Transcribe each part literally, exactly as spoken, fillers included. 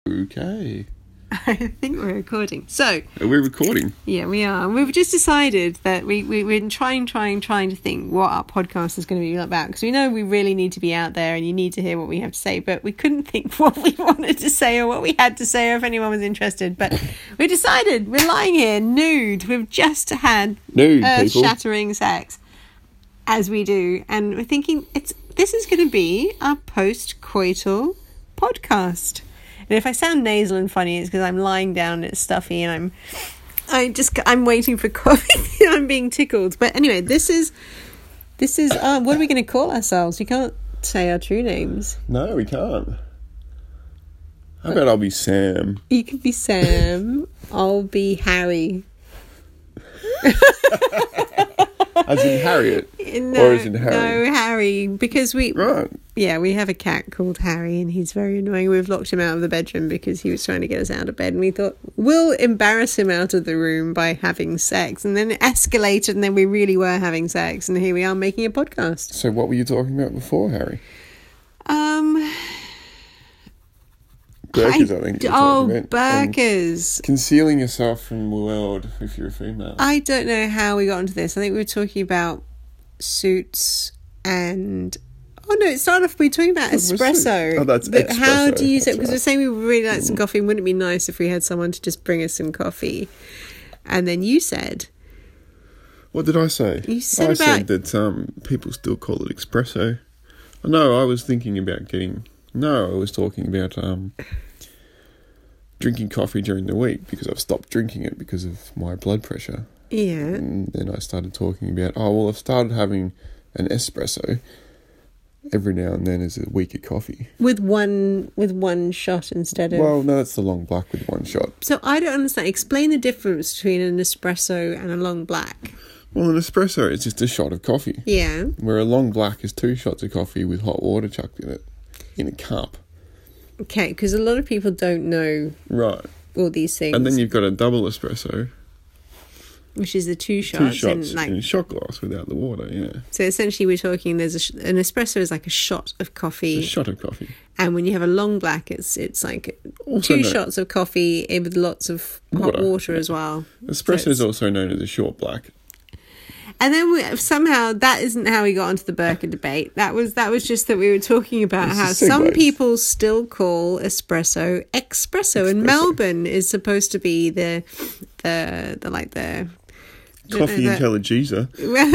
Okay. I think we're recording. So, Are we recording? yeah, we are. We've just decided that we, we, we're trying, trying, trying to think what our podcast is going to be about. Because we know we really need to be out there and you need to hear what we have to say. But we couldn't think what we wanted to say or what we had to say or if anyone was interested. But we decided we're lying here nude. We've just had Nude, earth-shattering sex, as we do. And we're thinking it's this is going to be our post-coital podcast. And if I sound nasal and funny, it's because I'm lying down, it's stuffy, and I'm, I just, I'm waiting for coffee. I'm being tickled. But anyway, this is, this is, uh, what are we going to call ourselves? We can't say our true names. No, we can't. How about I'll be Sam? You could be Sam. I'll be Harry. As in Harriet? No, or as in Harry? No, Harry. Because we... Right. Yeah, we have a cat called Harry and he's very annoying. We've locked him out of the bedroom because he was trying to get us out of bed. And we thought, we'll embarrass him out of the room by having sex. And then it escalated and then we really were having sex. And here we are making a podcast. So what were you talking about before, Harry? Um... Burkers, I, I think. Oh, about. burkers. And concealing yourself from the world if you're a female. I don't know how we got into this. I think we were talking about suits and... Oh, no, it started off, we were talking about espresso. Oh, that's but espresso. How do you use it? That's Because right. we're saying we would really like some coffee. And wouldn't it be nice if we had someone to just bring us some coffee? And then you said... What did I say? You said I about... said that um, people still call it espresso. No, I was thinking about getting... No, I was talking about um, drinking coffee during the week because I've stopped drinking it because of my blood pressure. Yeah. And then I started talking about, oh, well, I've started having an espresso every now and then as a weaker coffee. With one with one shot instead of... Well, no, that's the long black with one shot. So I don't understand. Explain the difference between an espresso and a long black. Well, an espresso is just a shot of coffee. Yeah. Where a long black is two shots of coffee with hot water chucked in it. In a cup. Okay, because a lot of people don't know Right. all these things. And then you've got a double espresso. Which is the two shots. Two shots in, like, in a shot glass without the water, yeah. So essentially we're talking, there's a sh- an espresso is like a shot of coffee. A shot of coffee. And when you have a long black, it's it's like Also two known- shots of coffee with lots of hot water, Water. as well. Espresso So is it's- also known as a short black. And then we, somehow that isn't how we got onto the Burka debate. That was that was just that we were talking about It's how a some segue. people still call espresso espresso, and Espresso. Melbourne is supposed to be the the the like the Coffee the- intelligisa.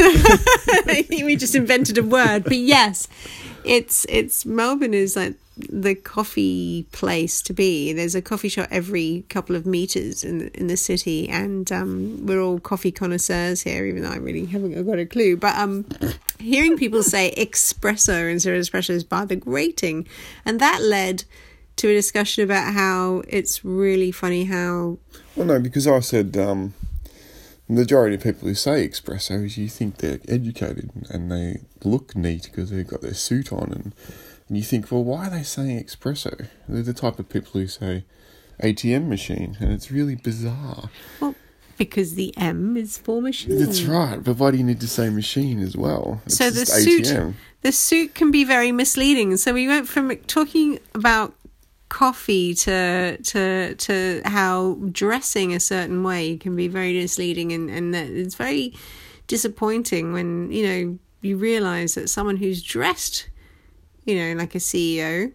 I think we just invented a word, but yes, it's it's Melbourne is like the coffee place to be. There's a coffee shop every couple of meters in the, in the city, and um, we're all coffee connoisseurs here, even though I really haven't got a clue. But um, hearing people say espresso instead of espresso is rather grating, and that led to a discussion about how it's really funny how. Well, no, because I said um, the majority of people who say espresso is you think they're educated and they look neat because they've got their suit on and... And you think, well, why are they saying espresso? They're the type of people who say A T M machine, and it's really bizarre. Well, because the M is for machine. That's right, but why do you need to say machine as well? It's So the just suit, A T M. the suit can be very misleading. So we went from talking about coffee to to to how dressing a certain way can be very misleading, and and that it's very disappointing when you know you realise that someone who's dressed, you know, like a C E O.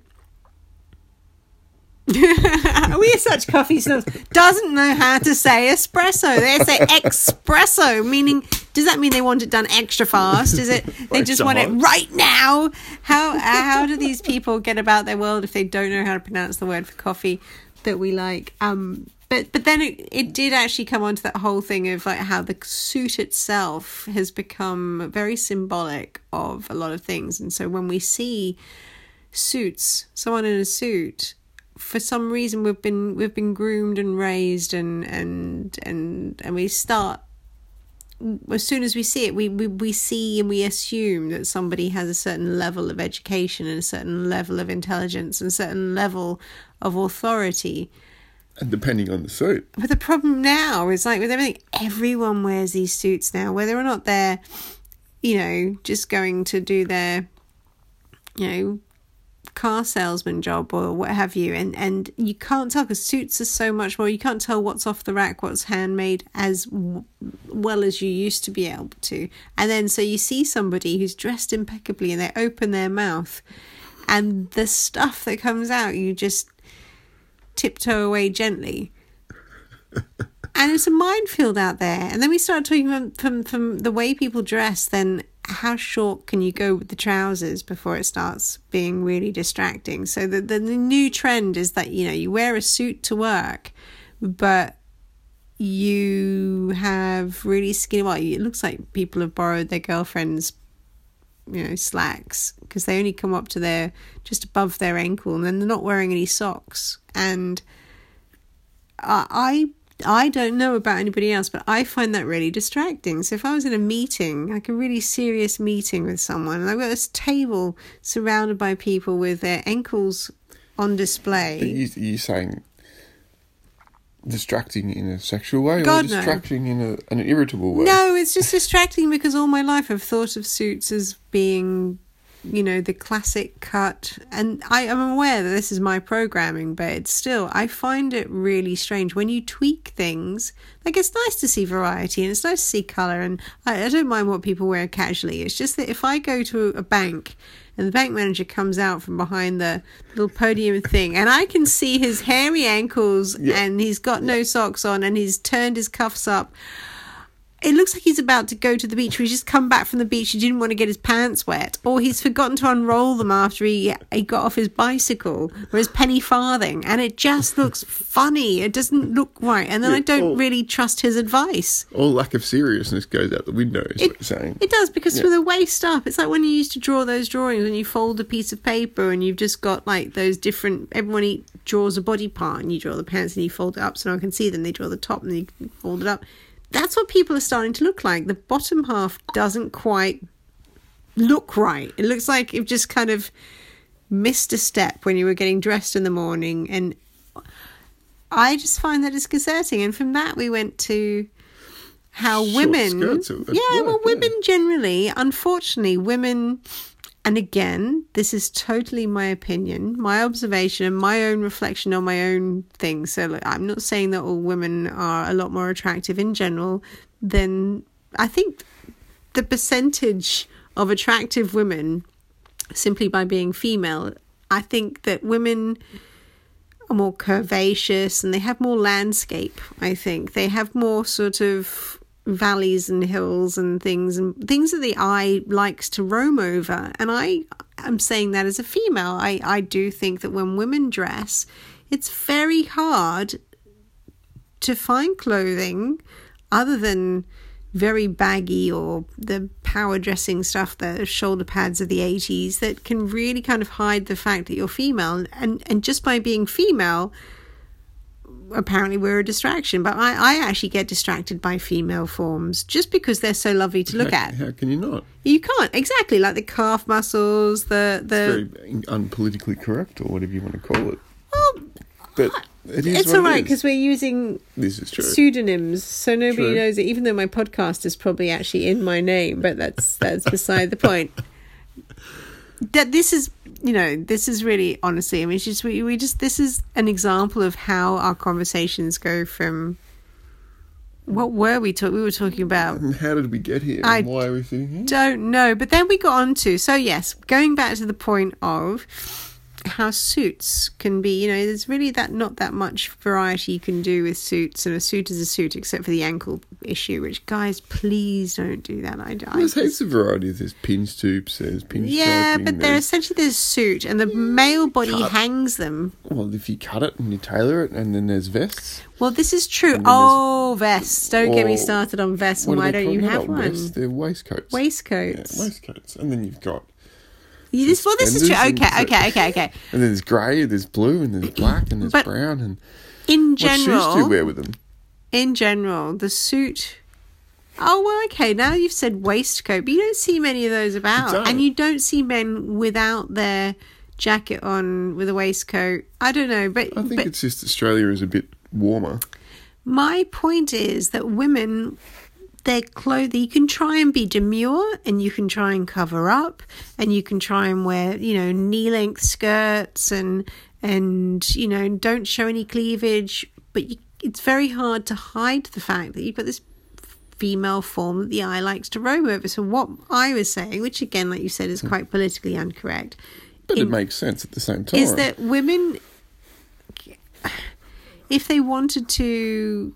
We're such coffee snobs. Doesn't know how to say espresso. They say espresso, meaning, does that mean they want it done extra fast? Is it they Like just want it someone. right now? How how do these people get about their world if they don't know how to pronounce the word for coffee that we like? Um, but but then it, it did actually come on to that whole thing of like how the suit itself has become very symbolic of a lot of things, and so when we see suits, someone in a suit, for some reason we've been we've been groomed and raised and and and and we start as soon as we see it we, we we see and we assume that somebody has a certain level of education and a certain level of intelligence and a certain level of authority. And depending on the suit. But the problem now is like with everything, everyone wears these suits now, whether or not they're, you know, just going to do their, you know, car salesman job or what have you, and and you can't tell because suits are so much more. You can't tell what's off the rack, what's handmade as w- well as you used to be able to. And then so you see somebody who's dressed impeccably and they open their mouth and the stuff that comes out, you just tiptoe away gently. And it's a minefield out there. And then we start talking from, from, from the way people dress, then how short can you go with the trousers before it starts being really distracting? So the, the, the new trend is that, you know, you wear a suit to work, but you have really skinny, well, it looks like people have borrowed their girlfriend's, you know, slacks because they only come up to their, just above their ankle, and then they're not wearing any socks. And I... I I don't know about anybody else, but I find that really distracting. So if I was in a meeting, like a really serious meeting with someone, and I've got this table surrounded by people with their ankles on display. Are you, are you saying distracting in a sexual way God, or distracting no. in a, an irritable way? No, it's just distracting because all my life I've thought of suits as being, you know, the classic cut, and I am aware that this is my programming, but it's still, I find it really strange when you tweak things. Like, it's nice to see variety and it's nice to see colour, and I, I don't mind what people wear casually. It's just that if I go to a bank and the bank manager comes out from behind the little podium thing and I can see his hairy ankles yeah. and he's got no socks on and he's turned his cuffs up, it looks like he's about to go to the beach. He's just come back from the beach. He didn't want to get his pants wet. Or he's forgotten to unroll them after he, he got off his bicycle or his penny farthing. And it just looks funny. It doesn't look right. And then yeah, I don't all, really trust his advice. All lack of seriousness goes out the window, is it, what you're saying. It does, because yeah. from the waist up, it's like when you used to draw those drawings and you fold a piece of paper and you've just got like those different, everyone eat, draws a body part and you draw the pants and you fold it up so no one can see them. They draw the top and you fold it up. That's what people are starting to look like. The bottom half doesn't quite look right. It looks like you've just kind of missed a step when you were getting dressed in the morning. And I just find that disconcerting. And from that, we went to how Short women... Skirts yeah, work, well, yeah. women generally, unfortunately, women... And again, this is totally my opinion, my observation and my own reflection on my own things. So look, I'm not saying that all women are a lot more attractive in general than, I think the percentage of attractive women simply by being female, I think that women are more curvaceous and they have more landscape, I think. They have more sort of valleys and hills and things and things that the eye likes to roam over. And I am saying that as a female. I, I do think that when women dress, it's very hard to find clothing other than very baggy or the power dressing stuff, the shoulder pads of the eighties, that can really kind of hide the fact that you're female. And, and just by being female, apparently we're a distraction. But I, I actually get distracted by female forms just because they're so lovely to look how, at. How can you not? You can't. Exactly. Like the calf muscles, the... the it's very unpolitically correct or whatever you want to call it. Well, but it is it's what all right it is. because we're using this is true. pseudonyms, so nobody True. knows it, even though my podcast is probably actually in my name, but that's that's beside the point. That this is, you know, this is really, honestly, I mean, it's just, we, we just, this is an example of how our conversations go from, what were we talking, we were talking about. And how did we get here? I and why are we sitting here? Don't know, but then we got on to, so yes, going back to the point of how suits can be, you know, there's really that not that much variety you can do with suits, and a suit is a suit except for the ankle issue, which, guys, please don't do that. I, I There's heaps of varieties. There's pin stoops, there's pin yeah, striping, but they're there's- essentially there's suit, and the male body Cut. hangs them. Well, if you cut it and you tailor it, and then there's vests. Well, this is true. And then there's- Oh, vests! Don't get me Or- started on vests. What And are why they don't you called? have Not one? vests, they're waistcoats. Waistcoats. Yeah, waistcoats. And then you've got... Yeah, this, well, this is true. suspenders Okay, and- okay, okay, okay. And then there's grey, there's blue, and there's black, and there's But brown. And in what shoes do general, you wear with them? in general, the suit. Oh, well, okay, now you've said waistcoat, but you don't see many of those about. don't. And you don't see men without their jacket on with a waistcoat. I don't know, but, I think but it's just Australia is a bit warmer. my point is that women their clothing, you can try and be demure, and you can try and cover up, and you can try and wear, you know, knee-length skirts and, and you know, don't show any cleavage, but you, it's very hard to hide the fact that you've got this female form that the eye likes to roam over. So what I was saying, which again, like you said, is quite politically incorrect, but in, it makes sense at the same time, is that women, if they wanted to,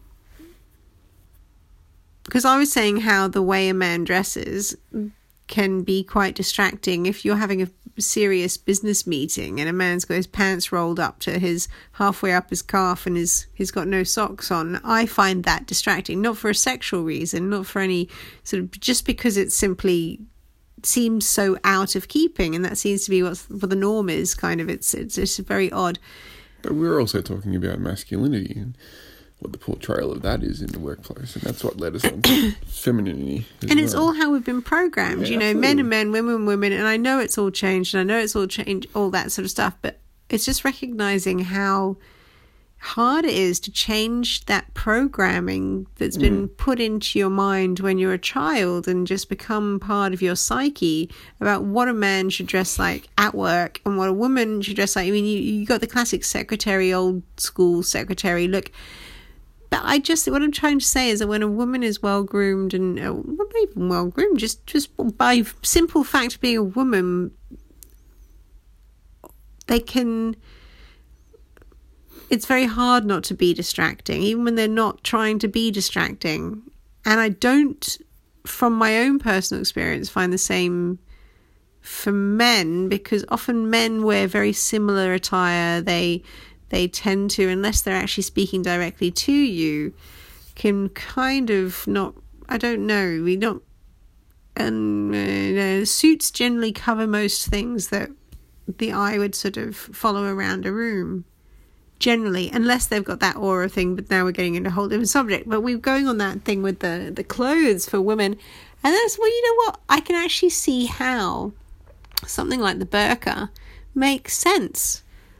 because I was saying how the way a man dresses can be quite distracting. If you're having a serious business meeting and a man's got his pants rolled up to his halfway up his calf and his he's got no socks on, I find that distracting. Not for a sexual reason, not for any sort of, just because it simply seems so out of keeping, and that seems to be what's, what the norm is. Kind of, it's it's it's very odd. But we're also talking about masculinity and what the portrayal of that is in the workplace, and that's what led us on to femininity. And it's well. all how we've been programmed, yeah, you know, absolutely. men and men, women and women, and I know it's all changed, and I know it's all changed, all that sort of stuff, but it's just recognizing how hard it is to change that programming that's been mm. put into your mind when you're a child and just become part of your psyche about what a man should dress like at work and what a woman should dress like. I mean, you, you got the classic secretary, old school secretary look. But I just, what I'm trying to say is that when a woman is well groomed and, uh, well, not even well groomed, just, just by simple fact of being a woman, they can, it's very hard not to be distracting, even when they're not trying to be distracting. And I don't, from my own personal experience, find the same for men, because often men wear very similar attire. They, they tend to, unless they're actually speaking directly to you, can kind of not, I don't know, we don't, and uh, suits generally cover most things that the eye would sort of follow around a room, generally, unless they've got that aura thing. But now we're getting into a whole different subject. But we're going on that thing with the, the clothes for women, and that's, well, you know what, I can actually see how something like the burqa makes sense.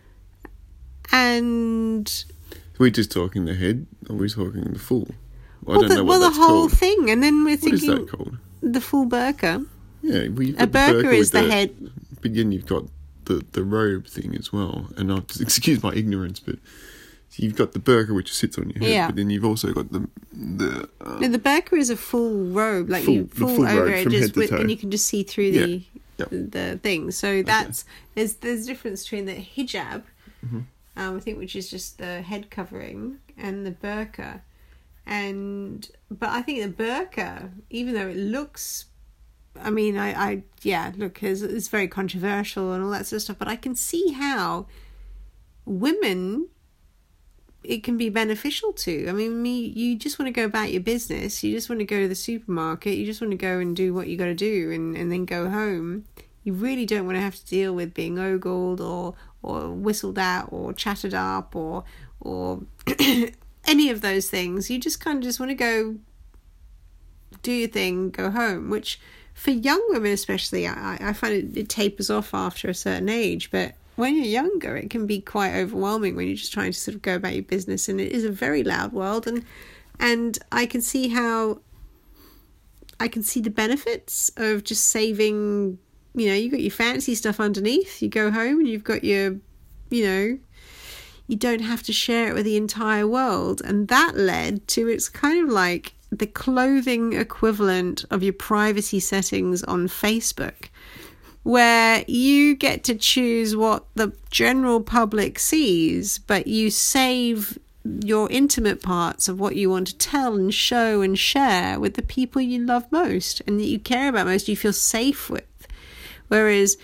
And we're just talking the head, or we're talking the full. well, Well, I don't the, know what well that's the whole called. thing, and then we're What thinking is that called? The full burqa. Yeah, well, you've A got the burqa is with the head. But then you've got the, the robe thing as well. And I'll excuse my ignorance, but you've got the burqa which sits on your head, Yeah. but then you've also got the the. Um, No, the burqa is a full robe, like full, you the full, full over robe it, from just head to with, toe. and you can just see through Yeah. the Yep. the thing. So that's there's there's a difference between the hijab, mm-hmm. um, I think, which is just the head covering, and the burqa. And but I think the burqa, even though it looks, I mean, I, I yeah, look, it's, it's very controversial and all that sort of stuff, but I can see how women, it can be beneficial to. I mean, me, you just want to go about your business. You just want to go to the supermarket. You just want to go and do what you got to do, and, and then go home. You really don't want to have to deal with being ogled or or whistled at or chatted up or or any of those things. You just kind of just want to go do your thing, go home. Which for young women especially, I, I find it, it tapers off after a certain age, but when you're younger, it can be quite overwhelming when you're just trying to sort of go about your business, and it is a very loud world. And and I can see how I can see the benefits of just saving. You know, you got your fancy stuff underneath. You go home and you've got your, you know, you don't have to share it with the entire world. And that led to, it's kind of like the clothing equivalent of your privacy settings on Facebook, where you get to choose what the general public sees, but you save your intimate parts of what you want to tell and show and share with the people you love most and that you care about most, you feel safe with. Whereas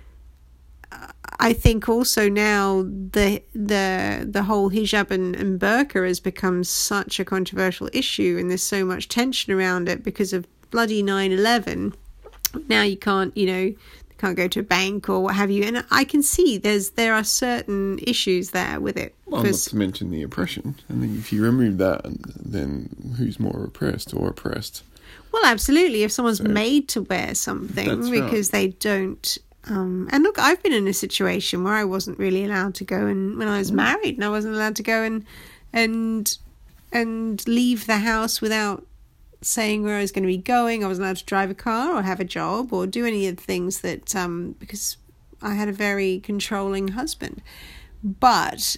I think also now the the the whole hijab and, and burqa has become such a controversial issue, and there's so much tension around it because of bloody nine eleven. Now you can't, you know, can't go to a bank or what have you, and I can see there's there are certain issues there with it. Well, not to mention the oppression. I think if you remove that, then who's more oppressed or oppressed? Well, absolutely. If someone's So, made to wear something that's because right. they don't, um, and look, I've been in a situation where I wasn't really allowed to go, and when I was married, and I wasn't allowed to go and and and leave the house without saying where I was going to be going. I wasn't allowed to drive a car or have a job or do any of the things that, um, because I had a very controlling husband. But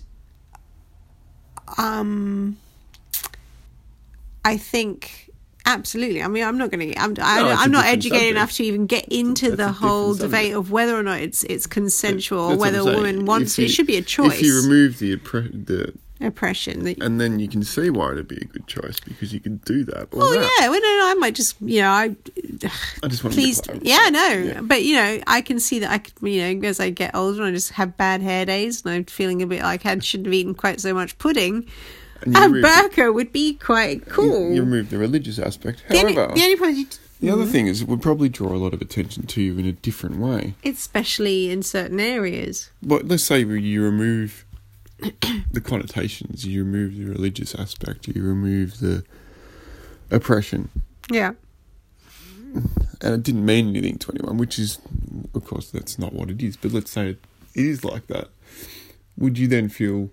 um, I think absolutely. I mean, I'm not going to. I'm. I, No, it's a I'm not different educated subject. enough to even get into That's a the different whole subject. debate of whether or not it's it's consensual or That's what whether I'm a saying. woman wants If to. you- It should be a choice. If you remove the, oppre- the oppression. That, and then you can see why it'd be a good choice, because you can do that. Or oh that. yeah, well, no, no, I might just, you know, I. I just want Please, to clarify. yeah, no, Yeah. but you know, I can see that I could, you know, as I get older, and I just have bad hair days, and I'm feeling a bit like I shouldn't have eaten quite so much pudding. And you A remove the- burqa would be quite cool. You, you remove the religious aspect. the, only, However, the only problem, you, the other thing is it would probably draw a lot of attention to you in a different way. especially in certain areas. But let's say you remove the connotations, you remove the religious aspect, you remove the oppression, Yeah, and it didn't mean anything to anyone, which is, of course, that's not what it is. But let's say it is like that. Would you then feel,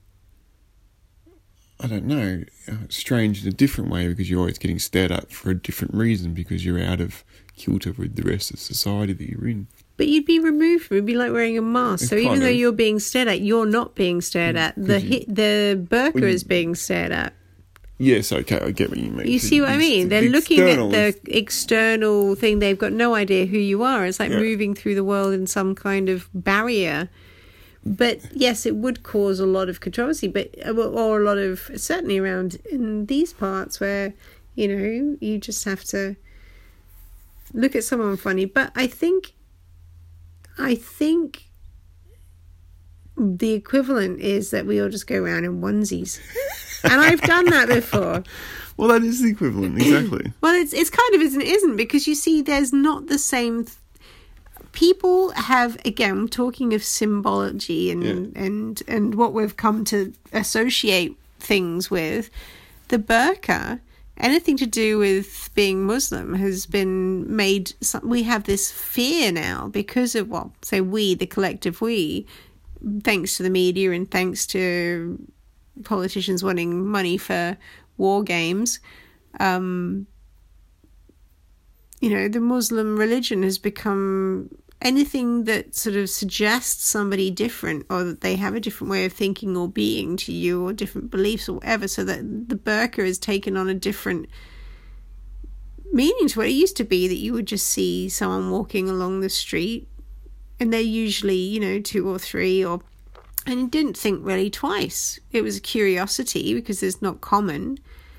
I don't know, uh, strange in a different way because you're always getting stared at for a different reason because you're out of kilter with the rest of society that you're in? but you'd be removed from it. It'd be like wearing a mask. It So even kind though of- you're being stared at, you're not being stared at. The Because you- hit, the burqa Well, you- is being stared at. Yes, okay, I get what you mean. You see what I The- mean? the They're looking external at is- the external thing. They've got no idea who you are. It's like Yeah. moving through the world in some kind of barrier. But yes, it would cause a lot of controversy, but or a lot of, certainly around in these parts where, you know, you just have to look at someone funny. But I think, I think the equivalent is that we all just go around in onesies. And I've done that before. Well, that is the equivalent, exactly. Well, it's it's kind of isn't isn't because you see, there's not the same. Th- People have, again, talking of symbology and Yeah. and and what we've come to associate things with, the burqa, anything to do with being Muslim has been made. Some, we have this fear now because of, well, say we, the collective we, thanks to the media and thanks to politicians wanting money for war games. Um, you know, the Muslim religion has become anything that sort of suggests somebody different or that they have a different way of thinking or being to you or different beliefs or whatever, so that the burqa is taken on a different meaning to what it used to be, that you would just see someone walking along the street and they're usually, you know, two or three, or and you didn't think really twice. It was a curiosity because it's not common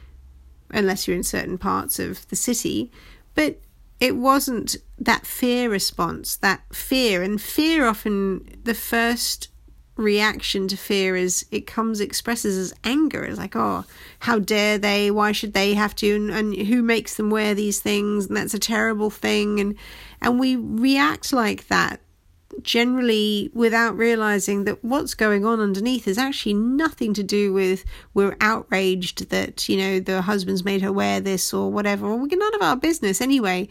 unless you're in certain parts of the city, but it wasn't that fear response, that fear. And fear often, the first reaction to fear is it comes expresses as anger. It's like, oh, how dare they? Why should they have to? And, and who makes them wear these things? And that's a terrible thing. And and we react like that generally without realizing that what's going on underneath is actually nothing to do with we're outraged that, you know, the husband's made her wear this or whatever, or we're none of our business anyway.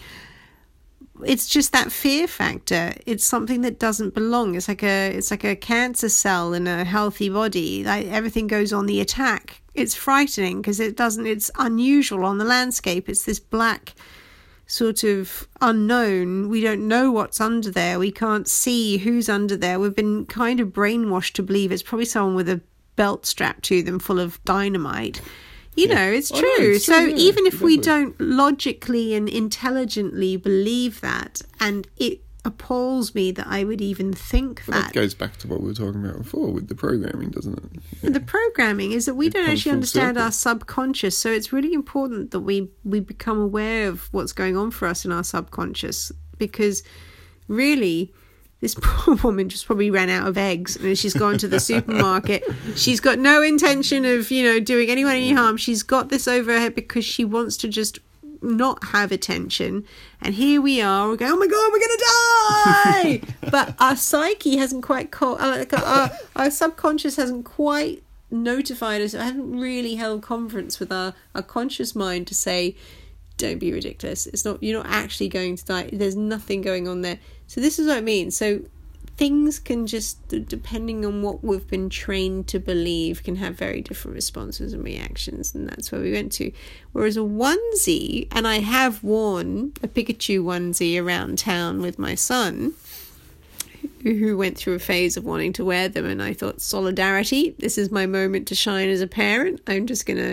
It's just that fear factor. It's something that doesn't belong. It's like a it's like a cancer cell in a healthy body. Like everything goes on the attack. It's frightening because it doesn't it's unusual on the landscape. It's this black sort of unknown. We don't know what's under there. We can't see who's under there. We've been kind of brainwashed to believe it's probably someone with a belt strapped to them full of dynamite. You Yeah. know, it's I true. know, it's so true, yeah, even if we exactly. don't logically and intelligently believe that, and it appalls me that I would even think But that. that goes back to what we were talking about before with the programming, doesn't it? Yeah. The programming is that we It don't comes actually full understand circle. our subconscious, so it's really important that we we become aware of what's going on for us in our subconscious, because really this poor woman just probably ran out of eggs and she's gone to the supermarket. She's got no intention of, you know, doing anyone any harm. She's got this over her head because she wants to just not have attention. And here we are, we're going, oh my God, we're going to die! But our psyche hasn't quite, caught, uh, our, our subconscious hasn't quite notified us. I haven't really held conference with our, our conscious mind to say, don't be ridiculous. It's not, you're not actually going to die. There's nothing going on there. So this is what I mean. So things can just, depending on what we've been trained to believe, can have very different responses and reactions, and that's where we went to. Whereas a onesie, and I have worn a Pikachu onesie around town with my son, who went through a phase of wanting to wear them, and I thought, solidarity, this is my moment to shine as a parent. I'm just gonna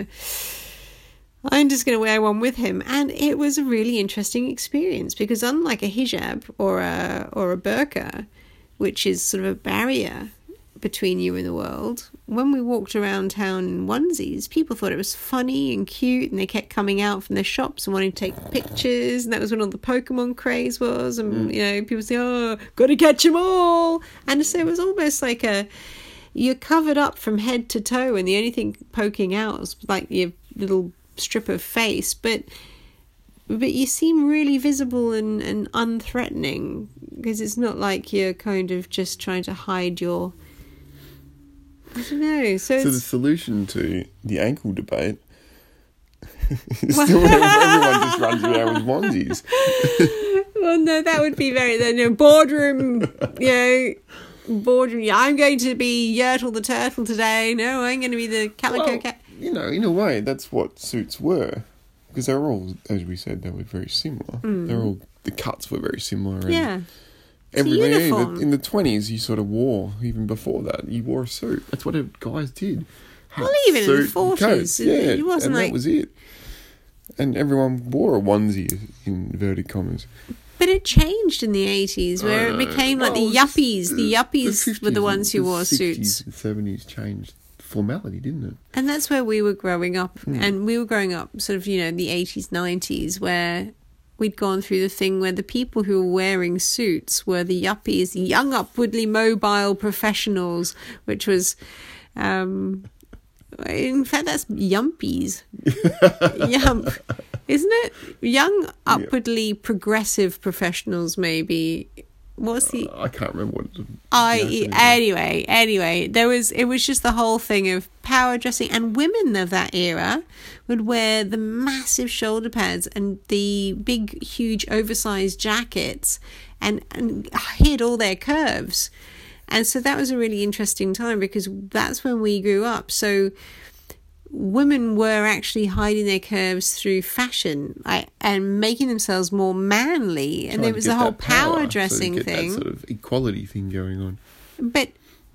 I'm just gonna wear one with him. And it was a really interesting experience, because unlike a hijab or a or a burqa, which is sort of a barrier between you and the world, when we walked around town in onesies, people thought it was funny and cute, and they kept coming out from their shops and wanting to take pictures, and that was when all the Pokemon craze was, and mm. you know, people say, oh, gotta catch them all, and so it was almost like a, you're covered up from head to toe, and the only thing poking out was like your little strip of face, but but you seem really visible and, and unthreatening, because it's not like you're kind of just trying to hide your, I don't know. So, so the solution to the ankle debate is still everyone just runs around with onesies. Well, no, that would be very, you know, boardroom, you know, boardroom. Yeah, I'm going to be Yertle the turtle today. No, I'm going to be the calico well, cat. You know, in a way, that's what suits were. Because they were all, as we said, they were very similar. Mm. They were all, the cuts were very similar. And yeah. Everything in the, in the twenties, you sort of wore, even before that, you wore a suit. That's what guys did. Well, even in the forties, yeah, it wasn't and like... that was it. And everyone wore a onesie, in inverted commas. But it changed in the eighties, where it became like well, the yuppies. The, the yuppies the were the ones who wore suits. The seventies changed formality, didn't it? And that's where we were growing up. Mm. And we were growing up sort of, you know, in the eighties, nineties, where we'd gone through the thing where the people who were wearing suits were the yuppies, the young, upwardly mobile professionals, which was... Um, in fact, that's yumpies. Yump. Isn't it? Young, upwardly progressive professionals, maybe. What's the... Uh, I can't remember what... I Anyway, anyway, there was... It was just the whole thing of power dressing. And women of that era would wear the massive shoulder pads and the big, huge, oversized jackets and, and hid all their curves. And so that was a really interesting time, because that's when we grew up. So women were actually hiding their curves through fashion, like, and making themselves more manly. And there was the whole power, power dressing so thing. That sort of equality thing going on. But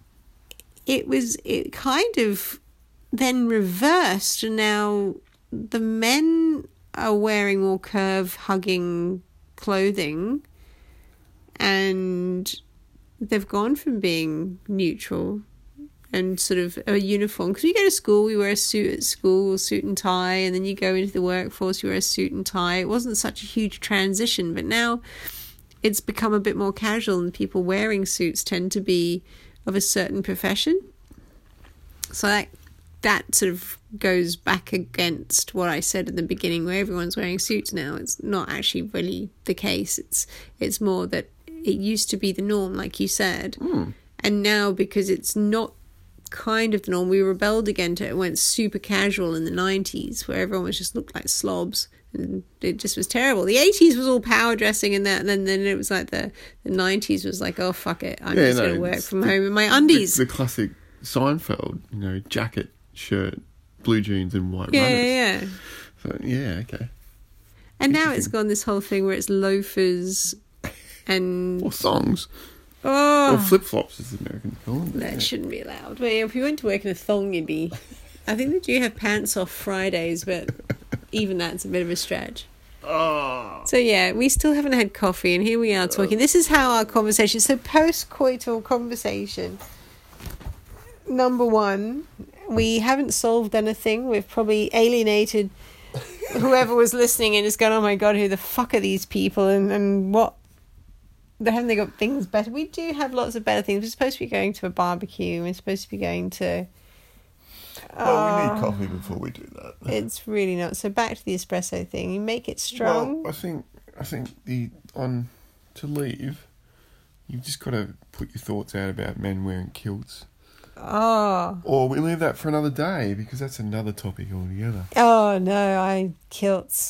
it was, it kind of then reversed, and now the men are wearing more curve-hugging clothing, and they've gone from being neutral and sort of a uniform. Because we go to school, we wear a suit at school, suit and tie, and then you go into the workforce, you wear a suit and tie. It wasn't such a huge transition, but now it's become a bit more casual, and people wearing suits tend to be of a certain profession. So that that sort of goes back against what I said at the beginning, where everyone's wearing suits now. It's not actually really the case. It's it's more that it used to be the norm, like you said. Mm. And now, because it's not kind of the norm, we rebelled against it. It went super casual in the nineties, where everyone was just looked like slobs. And it just was terrible. The eighties was all power dressing and that, and then, then it was like the, the nineties was like, oh, fuck it. I'm yeah, just no, going to work from the, home in my undies. The, the classic Seinfeld, you know, jacket, shirt, blue jeans and white yeah, runners. Yeah, yeah. So, yeah, okay. And now it's gone this whole thing where it's loafers and... Or songs. Oh. Or flip-flops, as the Americans call them. That yeah. shouldn't be allowed. But if you went to work in a thong, you'd be... I think they do have pants off Fridays, but even that's a bit of a stretch. Oh. So, yeah, we still haven't had coffee, and here we are talking. This is how our conversation... So, post-coital conversation. Number one, we haven't solved anything. We've probably alienated whoever was listening and is going, oh, my God, who the fuck are these people? And, and what... Haven't they got things better? We do have lots of better things. We're supposed to be going to a barbecue. We're supposed to be going to... Well, uh, we need coffee before we do that. It's really not. So back to the espresso thing. You make it strong. Well, I think I think the on to leave, you've just got to put your thoughts out about men wearing kilts. Oh. Or we leave that for another day, because that's another topic altogether. Oh no, I kilts.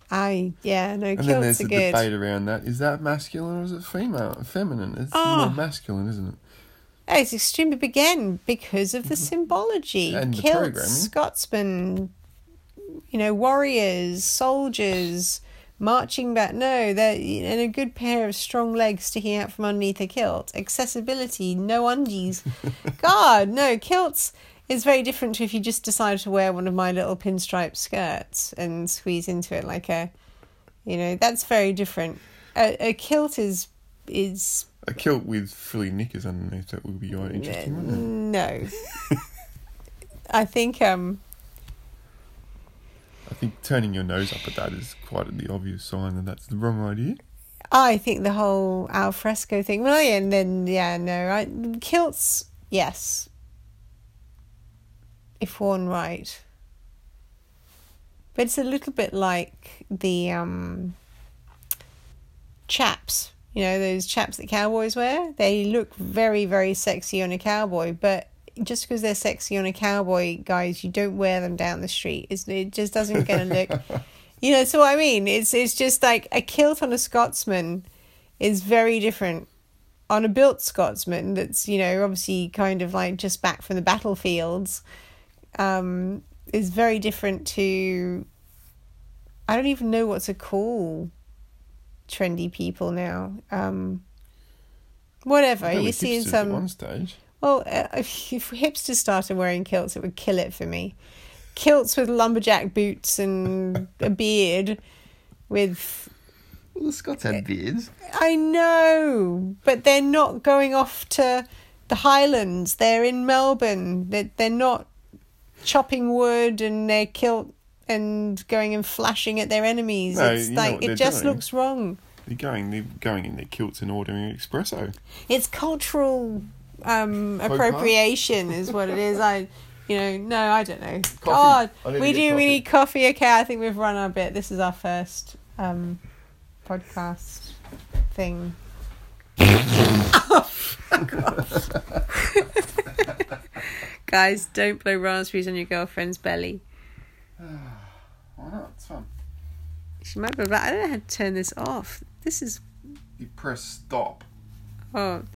I yeah no And then kilts there's are a good. debate around that. Is that masculine or is it female? Feminine? It's Oh. more masculine, isn't it? Oh, it's extremely again because of the symbology. And the Kilts, programming. Scotsmen, you know, warriors, soldiers, marching back. No, they're in a good pair of strong legs sticking out from underneath a kilt. Accessibility, no undies. God, no, kilts is very different to if you just decide to wear one of my little pinstripe skirts and squeeze into it like a, you know, that's very different. A, a kilt is is. A kilt with frilly knickers underneath, that would be quite interesting, wouldn't it? No. I think um I think turning your nose up at that is quite the obvious sign that that's the wrong idea. I think the whole al fresco thing. Well, yeah, and then yeah, no, I, kilts, yes, if worn right. But it's a little bit like the um chaps. You know, those chaps that cowboys wear? They look very, very sexy on a cowboy, but just because they're sexy on a cowboy, guys, you don't wear them down the street. It's, it just doesn't going to look... You know, so what I mean, it's it's just like a kilt on a Scotsman is very different. On a built Scotsman that's, you know, obviously kind of like just back from the battlefields, um, is very different to... I don't even know what to call trendy people now. Um, whatever. You see in some... At one stage. Well, uh, if hipsters started wearing kilts, it would kill it for me. Kilts with lumberjack boots and a beard with... Well, the Scots had beards. I know, but they're not going off to the Highlands. They're in Melbourne. They're, they're not chopping wood and their kilt and going and flashing at their enemies. No, it's you know like, what it they're just doing. looks wrong. They're going, they're going in their kilts and ordering an espresso. It's cultural um, Faux appropriation is what it is. I, you know, no, I don't know. Coffee. God, I need to we get do, we coffee. need coffee. Okay, I think we've run our bit. This is our first um, podcast thing. Oh, fuck off. Guys, don't blow raspberries on your girlfriend's belly. Why not? It's fun. She might be like, I don't know how to turn this off. This is... You press stop. Oh,